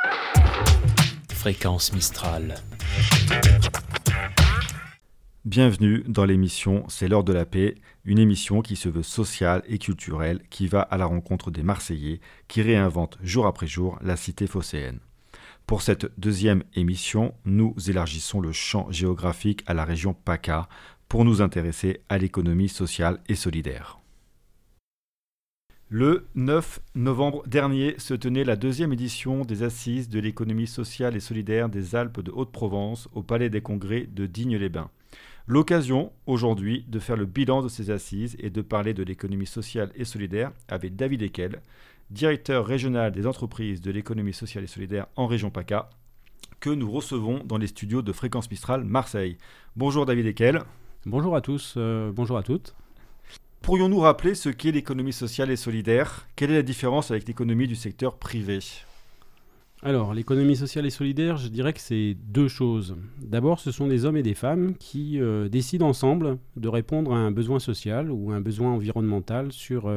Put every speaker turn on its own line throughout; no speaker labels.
Fréquence Mistral.
Bienvenue dans l'émission C'est l'heure de la paix, une émission qui se veut sociale et culturelle, qui va à la rencontre des Marseillais, qui réinventent jour après jour la cité phocéenne. Pour cette deuxième émission, nous élargissons le champ géographique à la région PACA pour nous intéresser à l'économie sociale et solidaire. Le 9 novembre dernier se tenait la deuxième édition des Assises de l'économie sociale et solidaire des Alpes de Haute-Provence au Palais des Congrès de Digne-les-Bains. L'occasion aujourd'hui de faire le bilan de ces assises et de parler de l'économie sociale et solidaire avec David Eckel, directeur régional des entreprises de l'économie sociale et solidaire en région PACA, que nous recevons dans les studios de Fréquence Mistral Marseille. Bonjour David Eckel.
Bonjour à tous, bonjour à toutes.
Pourrions-nous rappeler ce qu'est l'économie sociale et solidaire ? Quelle est la différence avec l'économie du secteur privé ?
Alors, l'économie sociale et solidaire, je dirais que c'est deux choses. D'abord, ce sont des hommes et des femmes qui décident ensemble de répondre à un besoin social ou un besoin environnemental sur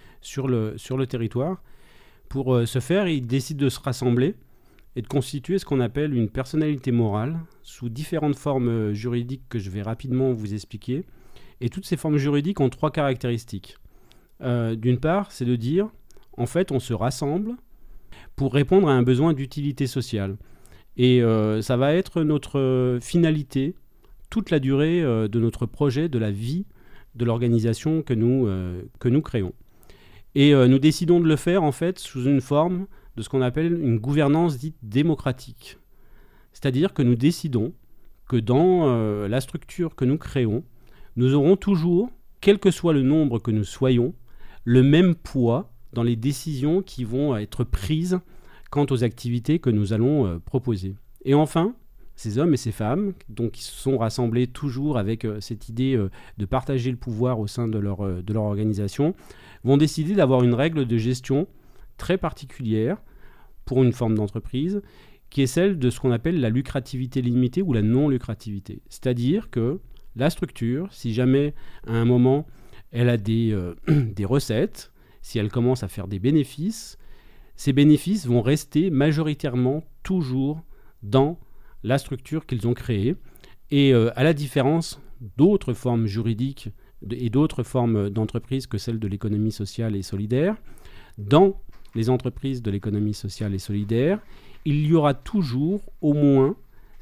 le territoire. Pour ce faire, ils décident de se rassembler et de constituer ce qu'on appelle une personnalité morale sous différentes formes juridiques que je vais rapidement vous expliquer. Et toutes ces formes juridiques ont trois caractéristiques. D'une part, c'est de dire, en fait, on se rassemble pour répondre à un besoin d'utilité sociale. Et ça va être notre finalité, toute la durée de notre projet, de la vie de l'organisation que nous créons. Et nous décidons de le faire, en fait, sous une forme de ce qu'on appelle une gouvernance dite démocratique. C'est-à-dire que nous décidons que dans la structure que nous créons, nous aurons toujours, quel que soit le nombre que nous soyons, le même poids dans les décisions qui vont être prises quant aux activités que nous allons proposer. Et enfin, ces hommes et ces femmes, donc, qui se sont rassemblés toujours avec cette idée de partager le pouvoir au sein de leur organisation, vont décider d'avoir une règle de gestion très particulière pour une forme d'entreprise, qui est celle de ce qu'on appelle la lucrativité limitée ou la non-lucrativité. C'est-à-dire que la structure, si jamais à un moment elle a des recettes, si elle commence à faire des bénéfices, ces bénéfices vont rester majoritairement toujours dans la structure qu'ils ont créée. Et à la différence d'autres formes juridiques et d'autres formes d'entreprises que celle de l'économie sociale et solidaire, dans les entreprises de l'économie sociale et solidaire, il y aura toujours au moins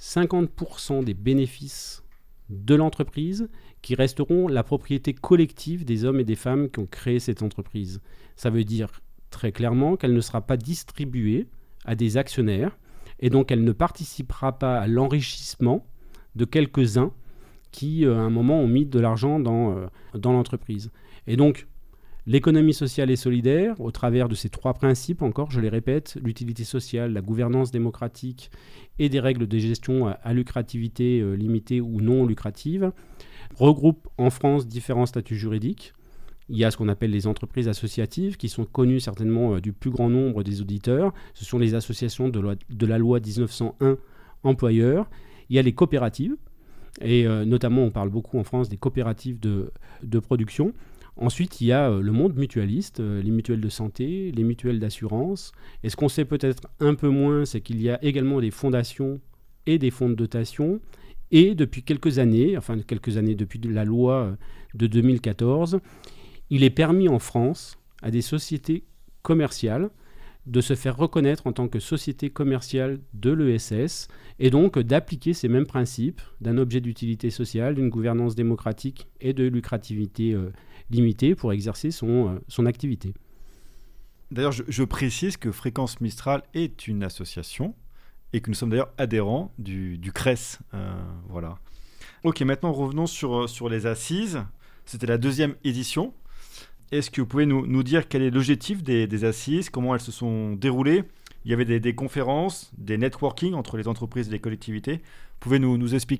50% des bénéfices de l'entreprise qui resteront la propriété collective des hommes et des femmes qui ont créé cette entreprise. Ça veut dire très clairement qu'elle ne sera pas distribuée à des actionnaires et donc elle ne participera pas à l'enrichissement de quelques-uns qui, à un moment, ont mis de l'argent dans l'entreprise. Et donc, l'économie sociale et solidaire, au travers de ces trois principes, encore, je les répète, l'utilité sociale, la gouvernance démocratique et des règles de gestion à lucrativité limitée ou non lucrative, regroupe en France différents statuts juridiques. Il y a ce qu'on appelle les entreprises associatives, qui sont connues certainement du plus grand nombre des auditeurs. Ce sont les associations de la loi 1901 employeurs. Il y a les coopératives, et notamment on parle beaucoup en France des coopératives de production. Ensuite, il y a le monde mutualiste, les mutuelles de santé, les mutuelles d'assurance. Et ce qu'on sait peut-être un peu moins, c'est qu'il y a également des fondations et des fonds de dotation. Et depuis quelques années, depuis la loi de 2014, il est permis en France à des sociétés commerciales de se faire reconnaître en tant que société commerciale de l'ESS et donc d'appliquer ces mêmes principes d'un objet d'utilité sociale, d'une gouvernance démocratique et de lucrativité limitée pour exercer son activité.
D'ailleurs, je précise que Fréquence Mistral est une association et que nous sommes d'ailleurs adhérents du CRES. Voilà. Ok, maintenant revenons sur les assises. C'était la deuxième édition. Est-ce que vous pouvez nous dire quel est l'objectif des assises, comment elles se sont déroulées ? Il y avait des conférences, des networking entre les entreprises et les collectivités. Vous pouvez nous expliquer ?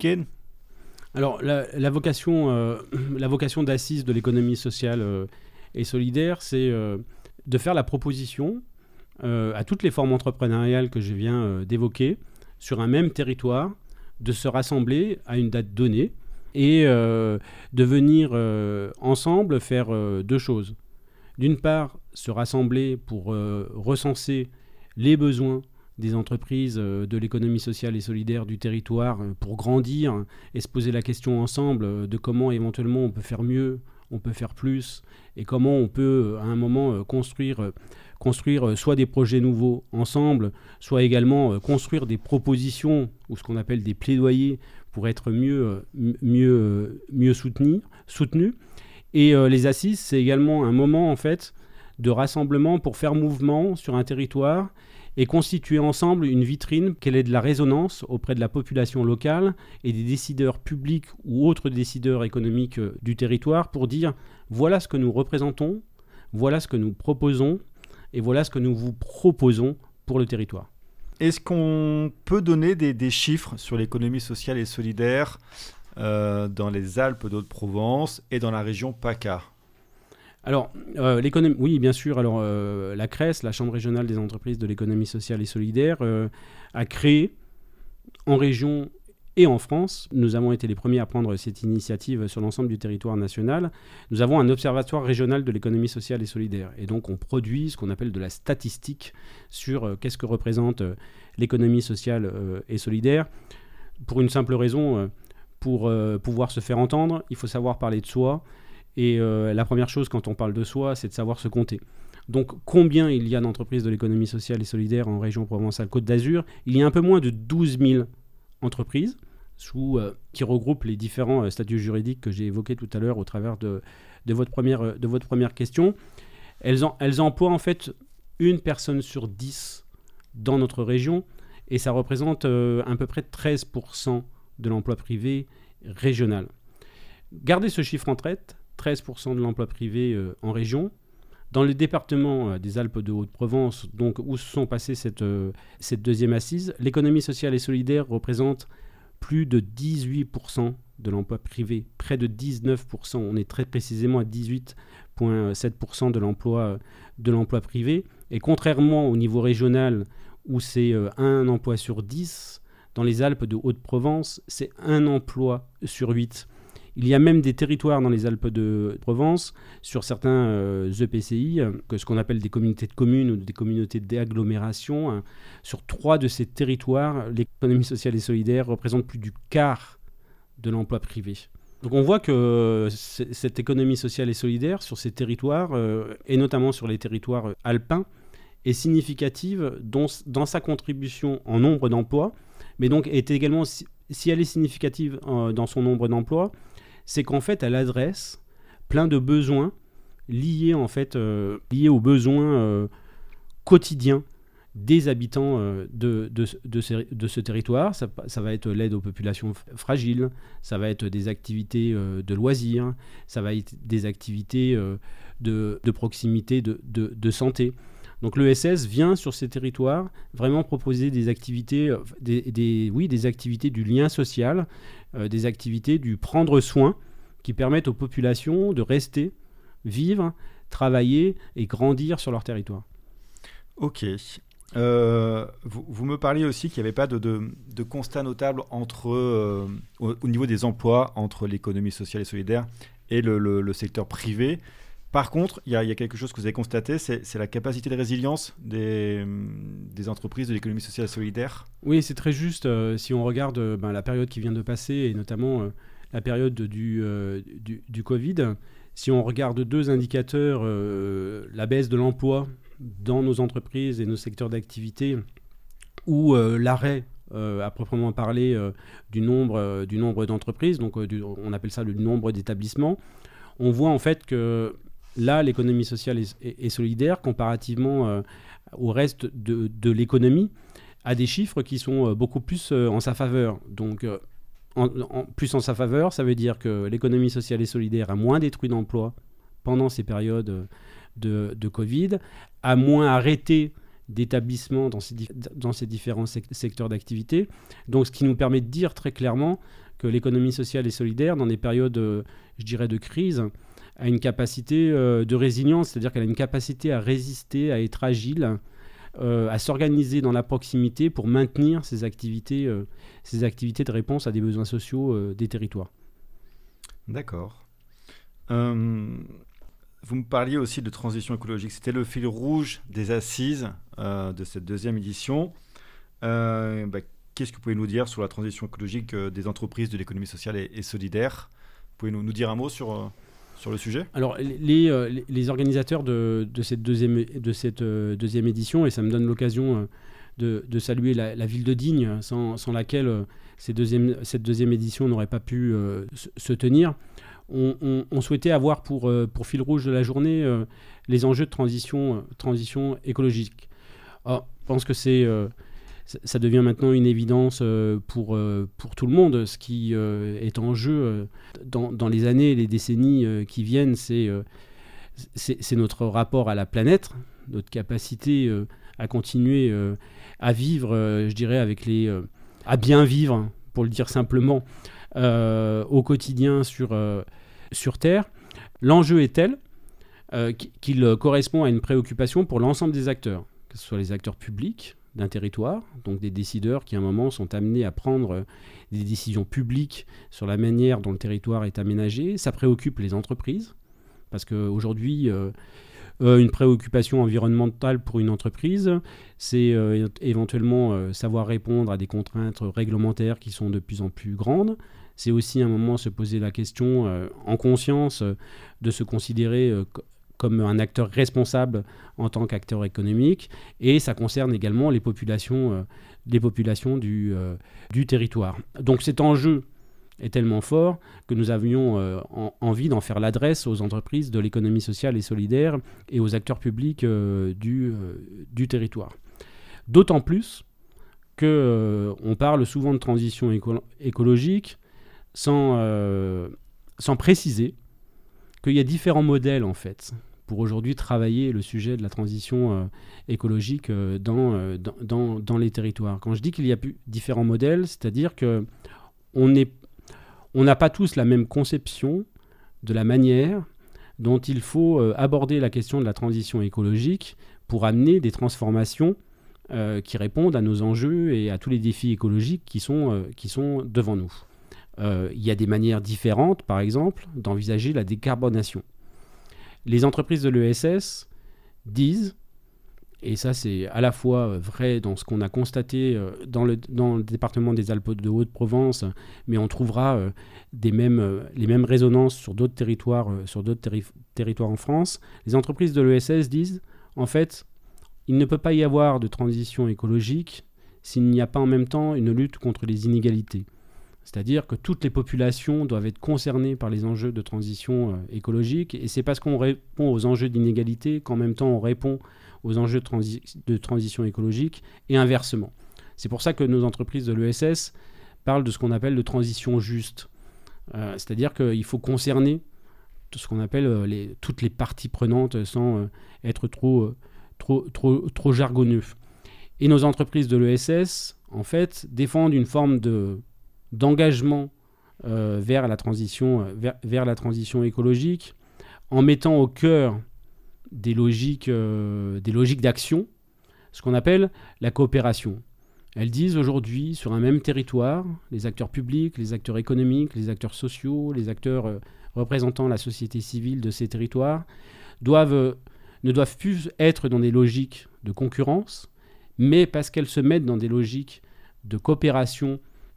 Alors, la vocation d'assises de l'économie sociale et solidaire, c'est de faire la proposition à toutes les formes entrepreneuriales que je viens d'évoquer sur un même territoire, de se rassembler à une date donnée et de venir ensemble faire deux choses. D'une part, se rassembler pour recenser les besoins des entreprises de l'économie sociale et solidaire du territoire pour grandir et se poser la question ensemble de comment éventuellement on peut faire mieux, on peut faire plus et comment on peut à un moment construire soit des projets nouveaux ensemble, soit également construire des propositions ou ce qu'on appelle des plaidoyers pour être mieux soutenus. Et les assises, c'est également un moment en fait de rassemblement pour faire mouvement sur un territoire et constituer ensemble une vitrine qu'elle ait de la résonance auprès de la population locale et des décideurs publics ou autres décideurs économiques du territoire pour dire voilà ce que nous représentons, voilà ce que nous proposons et voilà ce que nous vous proposons pour le territoire.
Est-ce qu'on peut donner des chiffres sur l'économie sociale et solidaire dans les Alpes d'Haute-Provence et dans la région PACA ?
Alors, l'économie, oui, bien sûr. Alors, la CRES, la Chambre régionale des entreprises de l'économie sociale et solidaire, a créé en région et en France, nous avons été les premiers à prendre cette initiative sur l'ensemble du territoire national. Nous avons un observatoire régional de l'économie sociale et solidaire. Et donc, on produit ce qu'on appelle de la statistique sur qu'est-ce que représente l'économie sociale et solidaire. Pour une simple raison, pour pouvoir se faire entendre, il faut savoir parler de soi. Et la première chose quand on parle de soi, c'est de savoir se compter. Donc combien il y a d'entreprises de l'économie sociale et solidaire en région Provence-Alpes-Côte d'Azur ? Il y a un peu moins de 12 000 entreprises qui regroupent les différents statuts juridiques que j'ai évoqués tout à l'heure au travers de votre première question. Elles emploient en fait une personne sur 10 dans notre région et ça représente à peu près 13% de l'emploi privé régional. Gardez ce chiffre en tête. 13% de l'emploi privé en région. Dans le département des Alpes de Haute-Provence, donc où se sont passées cette deuxième assise, l'économie sociale et solidaire représente plus de 18% de l'emploi privé, près de 19%. On est très précisément à 18,7% de l'emploi privé. Et contrairement au niveau régional, où c'est un emploi sur 10, dans les Alpes de Haute-Provence, c'est un emploi sur 8. Il y a même des territoires dans les Alpes de Provence, sur certains EPCI, que ce qu'on appelle des communautés de communes ou des communautés d'agglomération. Sur 3 de ces territoires, l'économie sociale et solidaire représente plus du quart de l'emploi privé. Donc on voit que cette économie sociale et solidaire sur ces territoires, et notamment sur les territoires alpins, est significative dans sa contribution en nombre d'emplois, mais donc est également, si elle est significative dans son nombre d'emplois, c'est qu'en fait, elle adresse plein de besoins liés aux besoins quotidiens des habitants de ce territoire. Ça va être l'aide aux populations fragiles, ça va être des activités de loisirs, ça va être des activités de proximité, de santé. Donc l'ESS vient sur ces territoires vraiment proposer des activités, des activités du lien social, des activités du prendre soin qui permettent aux populations de rester, vivre, travailler et grandir sur leur territoire.
Ok. Vous me parliez aussi qu'il n'y avait pas de constat notable au niveau des emplois entre l'économie sociale et solidaire et le secteur privé. Par contre, il y a quelque chose que vous avez constaté, c'est la capacité de résilience des entreprises de l'économie sociale et solidaire.
Oui, c'est très juste. Si on regarde la période qui vient de passer, et notamment la période du Covid, si on regarde 2 indicateurs, la baisse de l'emploi dans nos entreprises et nos secteurs d'activité, ou l'arrêt à proprement parler du nombre d'entreprises, donc on appelle ça le nombre d'établissements, on voit en fait que là, l'économie sociale et solidaire, comparativement au reste de l'économie, a des chiffres qui sont beaucoup plus en sa faveur. Donc, plus en sa faveur, ça veut dire que l'économie sociale et solidaire a moins détruit d'emplois pendant ces périodes de Covid, a moins arrêté d'établissements dans ces différents secteurs d'activité. Donc, ce qui nous permet de dire très clairement que l'économie sociale et solidaire, dans des périodes, je dirais, de crise, a une capacité de résilience, c'est-à-dire qu'elle a une capacité à résister, à être agile, à s'organiser dans la proximité pour maintenir ces activités de réponse à des besoins sociaux des territoires.
D'accord. Vous me parliez aussi de transition écologique. C'était le fil rouge des assises de cette deuxième édition. Qu'est-ce que vous pouvez nous dire sur la transition écologique des entreprises de l'économie sociale et solidaire? Vous pouvez nous dire un mot sur le sujet?
Alors, les organisateurs de cette deuxième édition, et ça me donne l'occasion de saluer la ville de Digne, sans laquelle cette deuxième édition n'aurait pas pu se tenir, on souhaitait avoir pour fil rouge de la journée les enjeux de transition écologique. Alors, je pense que ça devient maintenant une évidence pour tout le monde. Ce qui est en jeu dans les années et les décennies qui viennent, c'est notre rapport à la planète, notre capacité à continuer à vivre, je dirais, à bien vivre, pour le dire simplement, au quotidien sur Terre. L'enjeu est tel qu'il correspond à une préoccupation pour l'ensemble des acteurs, que ce soit les acteurs publics d'un territoire, donc des décideurs qui à un moment sont amenés à prendre des décisions publiques sur la manière dont le territoire est aménagé. Ça préoccupe les entreprises, parce qu'aujourd'hui, une préoccupation environnementale pour une entreprise, c'est éventuellement savoir répondre à des contraintes réglementaires qui sont de plus en plus grandes. C'est aussi à un moment se poser la question en conscience de se considérer comme un acteur responsable en tant qu'acteur économique, et ça concerne également les populations du territoire. Donc cet enjeu est tellement fort que nous avions envie d'en faire l'adresse aux entreprises de l'économie sociale et solidaire et aux acteurs publics du territoire. D'autant plus qu'on parle souvent de transition écologique sans préciser qu'il y a différents modèles en fait pour aujourd'hui travailler le sujet de la transition écologique dans les territoires. Quand je dis qu'il y a différents modèles, c'est-à-dire qu'on n'a pas tous la même conception de la manière dont il faut aborder la question de la transition écologique pour amener des transformations qui répondent à nos enjeux et à tous les défis écologiques qui sont devant nous. Il y a des manières différentes, par exemple, d'envisager la décarbonation. Les entreprises de l'ESS disent, et ça c'est à la fois vrai dans ce qu'on a constaté dans le département des Alpes de Haute-Provence, mais on trouvera les mêmes résonances sur d'autres territoires en France. Les entreprises de l'ESS disent, en fait, il ne peut pas y avoir de transition écologique s'il n'y a pas en même temps une lutte contre les inégalités. C'est-à-dire que toutes les populations doivent être concernées par les enjeux de transition écologique, et c'est parce qu'on répond aux enjeux d'inégalité qu'en même temps on répond aux enjeux de transition écologique, et inversement. C'est pour ça que nos entreprises de l'ESS parlent de ce qu'on appelle de transition juste. C'est-à-dire qu'il faut concerner tout ce qu'on appelle toutes les parties prenantes sans être trop jargonneux. Et nos entreprises de l'ESS, en fait, défendent une forme d'engagement vers la transition écologique, en mettant au cœur des logiques d'action ce qu'on appelle la coopération. Elles disent aujourd'hui, sur un même territoire, les acteurs publics, les acteurs économiques, les acteurs sociaux, les acteurs représentant la société civile de ces territoires ne doivent plus être dans des logiques de concurrence, mais parce qu'elles se mettent dans des logiques de coopération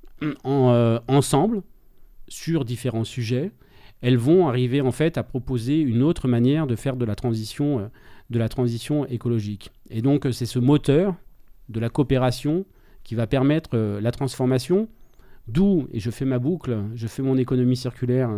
ensemble sur différents sujets, elles vont arriver en fait à proposer une autre manière de faire de la transition écologique. Et donc c'est ce moteur de la coopération qui va permettre la transformation, d'où, et je fais ma boucle, je fais mon économie circulaire,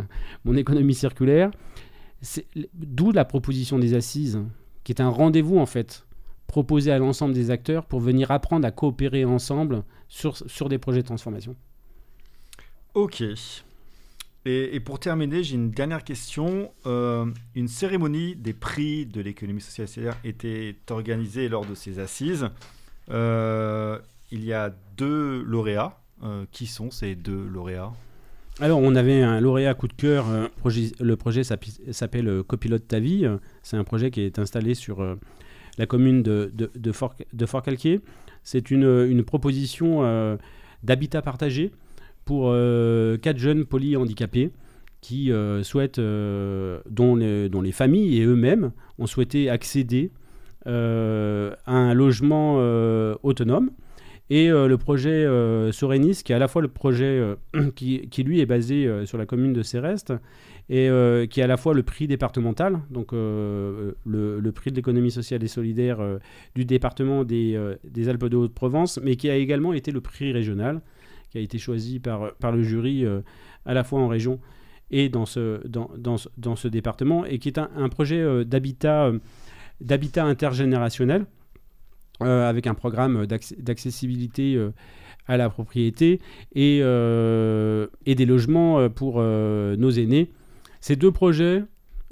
d'où la proposition des assises, qui est un rendez-vous en fait proposé à l'ensemble des acteurs pour venir apprendre à coopérer ensemble sur des projets de transformation.
Ok. Et pour terminer, j'ai une dernière question. Une cérémonie des prix de l'économie sociale et solidaire était organisée lors de ces assises. Il y a 2 lauréats. Qui sont ces 2 lauréats ?
Alors, on avait un lauréat coup de cœur. Le projet s'appelle Copilote ta vie. C'est un projet qui est installé sur la commune de Fort-Calquier. C'est une proposition d'habitat partagé pour 4 jeunes polyhandicapés qui souhaitent, dont les familles et eux-mêmes ont souhaité accéder à un logement autonome. et le projet Sorenis, qui est à la fois le projet qui lui est basé sur la commune de Céreste, et qui est à la fois le prix départemental, donc le prix de l'économie sociale et solidaire du département des Alpes de Haute-Provence, mais qui a également été le prix régional, qui a été choisi par le jury à la fois en région et dans ce département, et qui est un projet d'habitat intergénérationnel, avec un programme d'accessibilité à la propriété et des logements pour nos aînés. Ces deux projets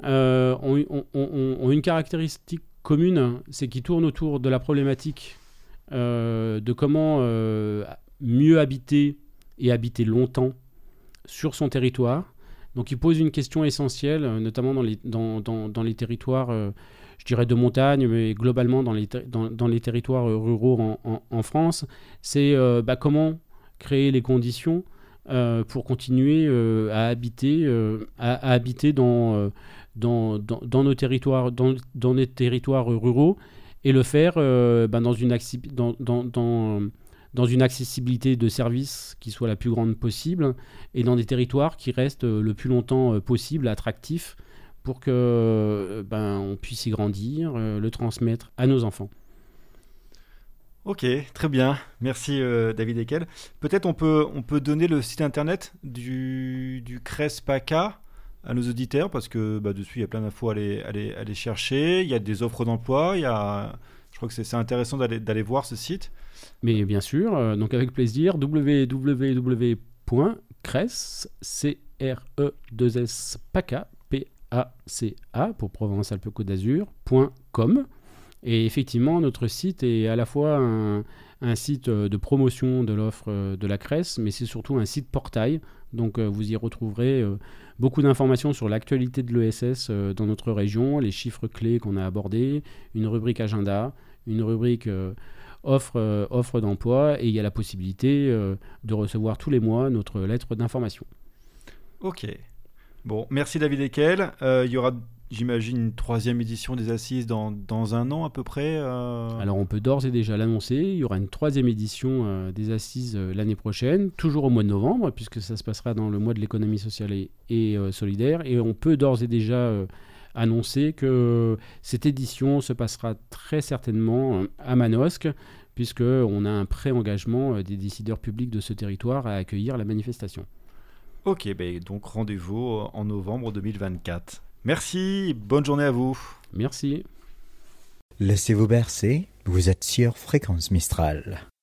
ont une caractéristique commune, c'est qu'ils tournent autour de la problématique de comment mieux habiter et habiter longtemps sur son territoire. Donc ils posent une question essentielle, notamment dans les territoires, je dirais de montagne, mais globalement dans les territoires ruraux en France. C'est comment créer les conditions pour continuer à habiter dans nos territoires, dans les territoires ruraux, et le faire dans une accessibilité de services qui soit la plus grande possible, et dans des territoires qui restent le plus longtemps possible attractifs, pour que on puisse y grandir, le transmettre à nos enfants.
Ok, très bien. Merci David Eckel. Peut-être on peut donner le site internet du CRES PACA à nos auditeurs, parce que dessus il y a plein d'infos à aller chercher. Il y a des offres d'emploi, je crois que c'est intéressant d'aller voir ce site.
Mais bien sûr, donc avec plaisir, www.cres.paca, PACA pour Provence-Alpes-Côte d'Azur.com. Et effectivement, notre site est à la fois un site de promotion de l'offre de la CRES, mais c'est surtout un site portail. Donc vous y retrouverez beaucoup d'informations sur l'actualité de l'ESS dans notre région, les chiffres clés qu'on a abordés, une rubrique agenda, une rubrique offre d'emploi, et il y a la possibilité de recevoir tous les mois notre lettre d'information.
Ok. Bon, merci David Eckel. Il y aura, j'imagine, une 3e édition des Assises dans un an à peu près.
Alors on peut d'ores et déjà l'annoncer, il y aura une 3e édition des Assises l'année prochaine, toujours au mois de novembre, puisque ça se passera dans le mois de l'économie sociale et solidaire, et on peut d'ores et déjà annoncer que cette édition se passera très certainement à Manosque, puisqu'on a un pré-engagement des décideurs publics de ce territoire à accueillir la manifestation.
Ok, donc rendez-vous en novembre 2024. Merci, bonne journée à vous.
Merci.
Laissez-vous bercer, vous êtes sur Fréquence Mistral.